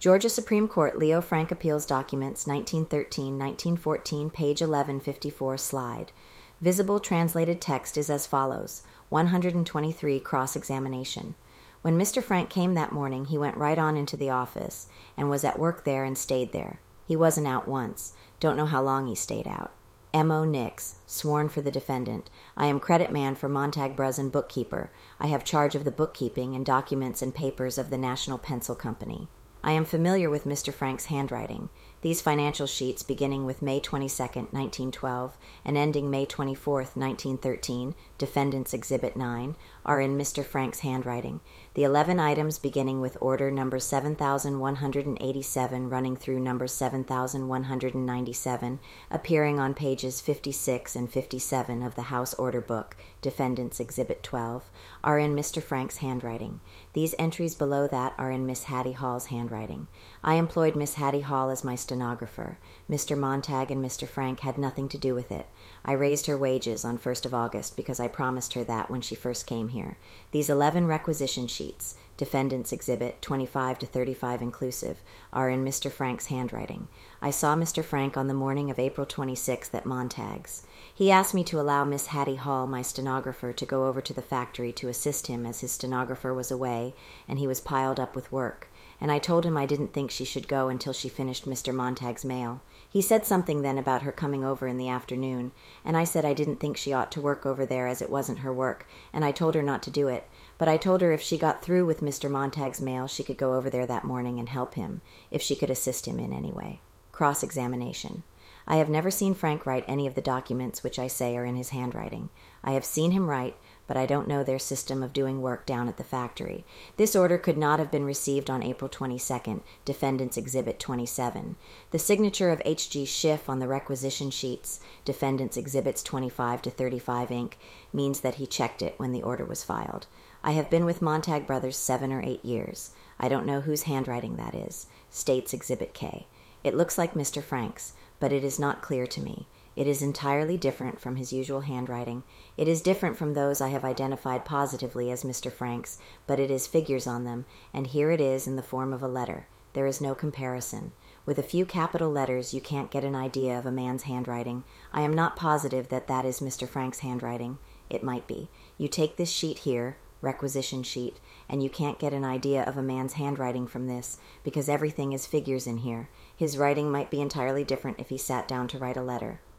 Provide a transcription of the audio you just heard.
Georgia Supreme Court Leo Frank Appeals Documents 1913-1914, page 1154, slide. Visible translated text is as follows. 123, cross-examination. When Mr. Frank came that morning, he went right on into the office and was at work there and stayed there. He wasn't out once. Don't know how long he stayed out. M.O. Nix, sworn for the defendant. I am credit man for Montag Brunson bookkeeper. I have charge of the bookkeeping and documents and papers of the National Pencil Company. I am familiar with Mr. Frank's handwriting. These financial sheets, beginning with May 22, 1912, and ending May 24, 1913, Defendant's Exhibit 9, are in Mr. Frank's handwriting. The 11 items beginning with order number 7187 running through number 7197, appearing on pages 56 and 57 of the House Order Book, Defendant's Exhibit 12, are in Mr. Frank's handwriting. These entries below that are in Miss Hattie Hall's handwriting. I employed Miss Hattie Hall as my stenographer. Mr. Montag and Mr. Frank had nothing to do with it. I raised her wages on 1st of August because I promised her that when she first came here. These 11 requisition sheets, Defendant's Exhibit 25 to 35 inclusive, are in Mr. Frank's handwriting. I saw Mr. Frank on the morning of April 26th at Montag's. He asked me to allow Miss Hattie Hall, my stenographer, to go over to the factory to assist him as his stenographer was away and he was piled up with work. And I told him I didn't think she should go until she finished Mr. Montag's mail. He said something then about her coming over in the afternoon, and I said I didn't think she ought to work over there as it wasn't her work, and I told her not to do it. But I told her if she got through with Mr. Montag's mail, she could go over there that morning and help him, if she could assist him in any way. Cross-examination. I have never seen Frank write any of the documents which I say are in his handwriting. I have seen him write, but I don't know their system of doing work down at the factory. This order could not have been received on April 22nd, Defendant's Exhibit 27. The signature of H.G. Schiff on the requisition sheets, Defendant's Exhibits 25 to 35 Inc., means that he checked it when the order was filed. I have been with Montag Brothers 7 or 8 years. I don't know whose handwriting that is. States Exhibit K. It looks like Mr. Frank's, but it is not clear to me. It is entirely different from his usual handwriting. It is different from those I have identified positively as Mr. Frank's, but it is figures on them, and here it is in the form of a letter. There is no comparison. With a few capital letters you can't get an idea of a man's handwriting. I am not positive that that is Mr. Frank's handwriting. It might be. You take this sheet here, requisition sheet, and you can't get an idea of a man's handwriting from this, because everything is figures in here. His writing might be entirely different if he sat down to write a letter.